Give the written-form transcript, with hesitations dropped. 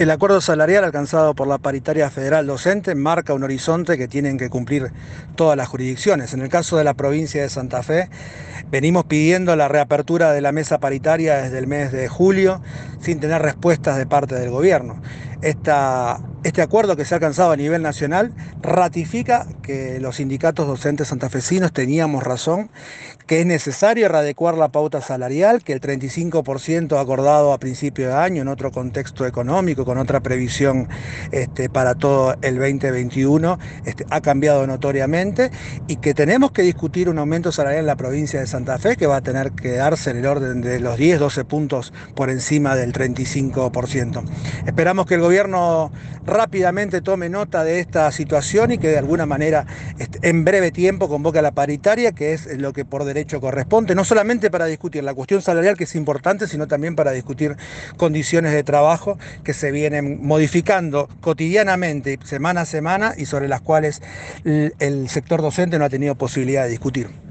El acuerdo salarial alcanzado por la paritaria federal docente marca un horizonte que tienen que cumplir todas las jurisdicciones. En el caso de la provincia de Santa Fe, venimos pidiendo la reapertura de la mesa paritaria desde el mes de julio sin tener respuestas de parte del gobierno. Este acuerdo que se ha alcanzado a nivel nacional ratifica que los sindicatos docentes santafesinos teníamos razón, que es necesario readecuar la pauta salarial, que el 35% acordado a principio de año en otro contexto económico, con otra previsión para todo el 2021, ha cambiado notoriamente y que tenemos que discutir un aumento salarial en la provincia de Santa Fe que va a tener que darse en el orden de los 10-12 puntos por encima del 35%. Esperamos que el gobierno rápidamente tome nota de esta situación y que de alguna manera en breve tiempo convoque a la paritaria, que es lo que por derecho corresponde, no solamente para discutir la cuestión salarial, que es importante, sino también para discutir condiciones de trabajo que se vienen modificando cotidianamente, semana a semana, y sobre las cuales el sector docente no ha tenido posibilidad de discutir.